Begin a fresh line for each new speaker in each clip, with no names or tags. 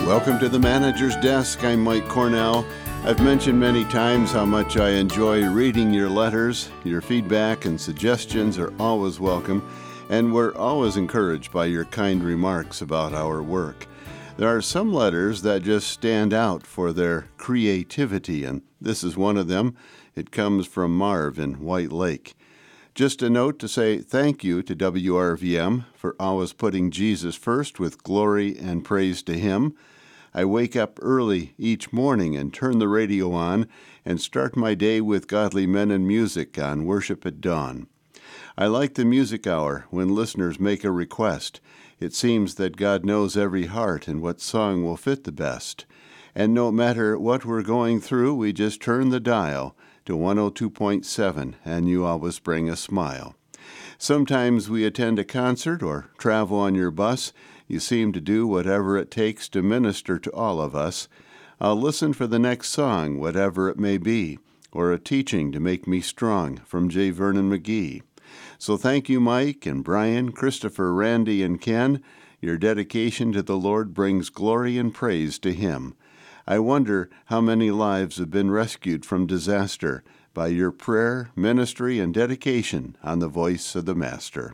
Welcome to the Manager's Desk. I'm Mike Cornell. I've mentioned many times how much I enjoy reading your letters. Your feedback and suggestions are always welcome, and we're always encouraged by your kind remarks about our work. There are some letters that just stand out for their creativity, and this is one of them. It comes from Marv in White Lake. Just a note to say thank you to WRVM for always putting Jesus first with glory and praise to Him. I wake up early each morning and turn the radio on and start my day with godly men and music on Worship at Dawn. I like the music hour when listeners make a request. It seems that God knows every heart and what song will fit the best. And no matter what we're going through, we just turn the dial to 102.7, and you always bring a smile. Sometimes we attend a concert or travel on your bus. You seem to do whatever it takes to minister to all of us. I'll listen for the next song, whatever it may be, or a teaching to make me strong from J. Vernon McGee. So thank you, Mike and Brian, Christopher, Randy, and Ken. Your dedication to the Lord brings glory and praise to Him. I wonder how many lives have been rescued from disaster by your prayer, ministry, and dedication on the voice of the Master.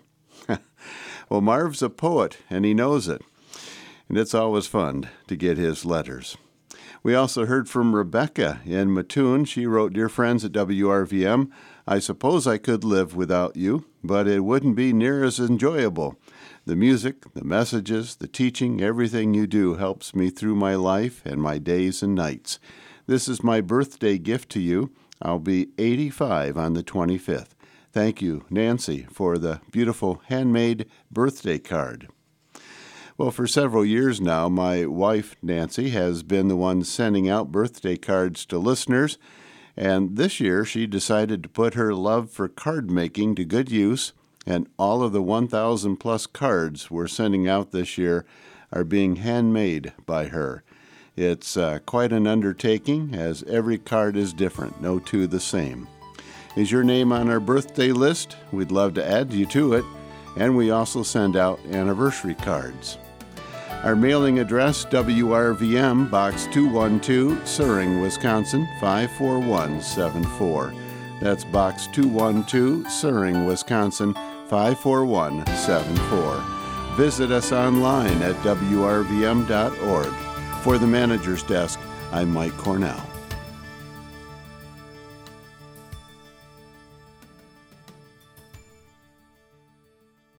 Well, Marv's a poet, and he knows it, and it's always fun to get his letters. We also heard from Rebecca in Mattoon. She wrote, "Dear friends at WRVM, I suppose I could live without you, but it wouldn't be near as enjoyable. The music, the messages, the teaching, everything you do helps me through my life and my days and nights. This is my birthday gift to you. I'll be 85 on the 25th. Thank you, Nancy, for the beautiful handmade birthday card." Well, for several years now, my wife, Nancy, has been the one sending out birthday cards to listeners, and this year she decided to put her love for card making to good use, and all of the 1,000-plus cards we're sending out this year are being handmade by her. It's quite an undertaking, as every card is different, no two the same. Is your name on our birthday list? We'd love to add you to it, and we also send out anniversary cards. Our mailing address, WRVM, Box 212, Suring, Wisconsin, 54174. That's Box 212, Suring, Wisconsin, 54174. Visit us online at WRVM.org. For the Manager's Desk, I'm Mike Cornell.